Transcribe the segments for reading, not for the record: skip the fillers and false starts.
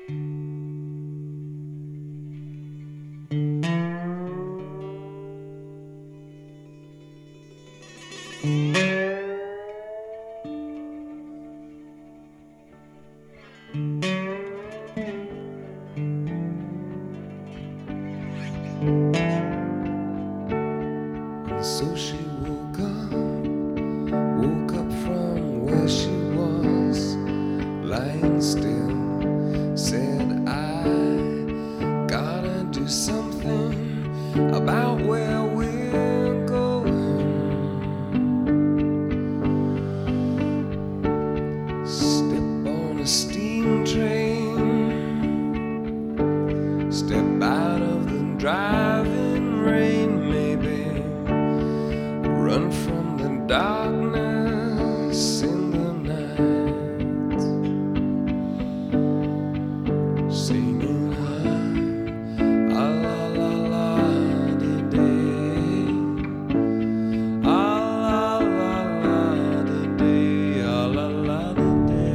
So she woke up from where she was, lying still, said, I gotta do something about where we're going. Step on a steam train, step out of the driving rain, maybe run from the darkness in the night, singing high, ah la la la di day, ah la la la di day, ah la la di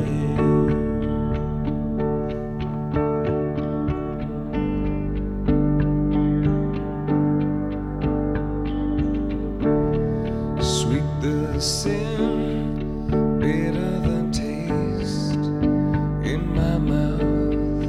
Sweet the sin, bitter the taste in my mouth.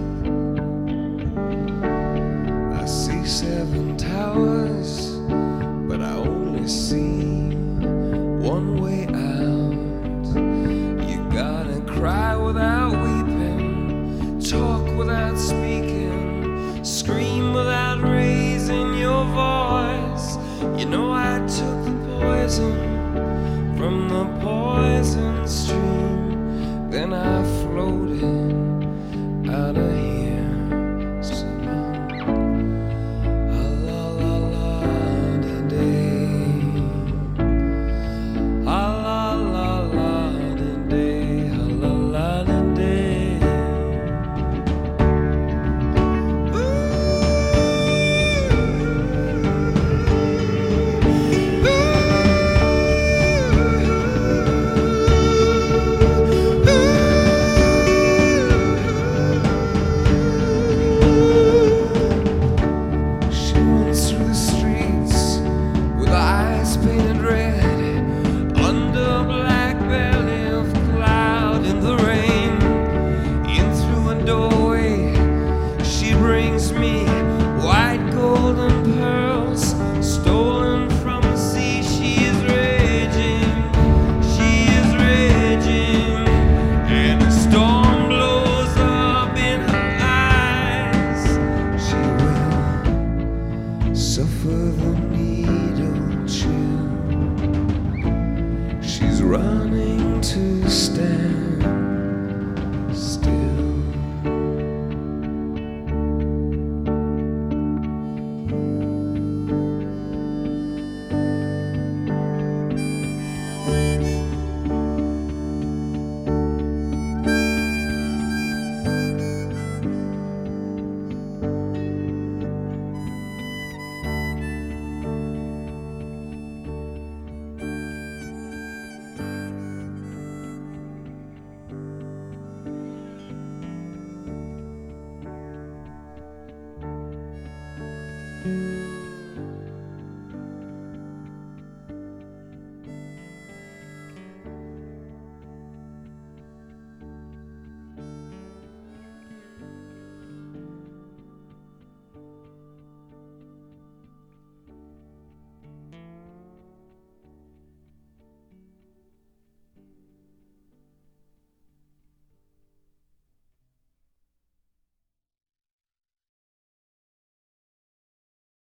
I see 7 towers, but I only see one way out. You gotta cry without weeping, talk without speaking, scream without raising your voice. You know I took the poison from the poison stream, then I floated out of here, singing, ah la la la di day, ah la la la di day, ah la la di day. Painted red under a black belly of cloud in the rain. In through a doorway she brings me white golden pearls stolen from the sea. She is raging, and a storm blows up in her eyes. She will suffer the needle chill. She's running to stand still.